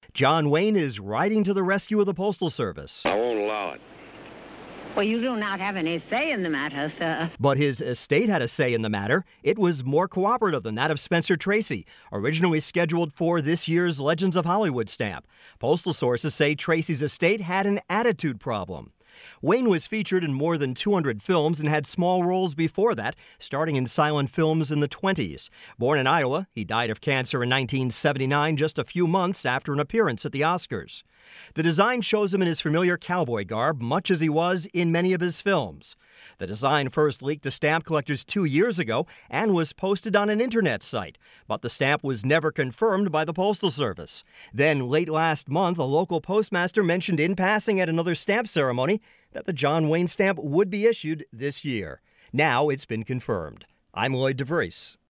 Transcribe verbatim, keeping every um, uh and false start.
John Wayne is riding to the rescue of the Postal Service. I won't allow it. Well, you do not have any say in the matter, sir. But his estate had a say in the matter. It was more cooperative than that of Spencer Tracy, originally scheduled for this year's Legends of Hollywood stamp. Postal sources say Tracy's estate had an attitude problem. Wayne was featured in more than two hundred films and had small roles before that, starting in silent films in the twenties. Born in Iowa, he died of cancer in nineteen seventy-nine, just a few months after an appearance at the Oscars. The design shows him in his familiar cowboy garb, much as he was in many of his films. The design first leaked to stamp collectors two years ago and was posted on an internet site, but the stamp was never confirmed by the Postal Service. Then, late last month, a local postmaster mentioned in passing at another stamp ceremony that the John Wayne stamp would be issued this year. Now it's been confirmed. I'm Lloyd DeVries.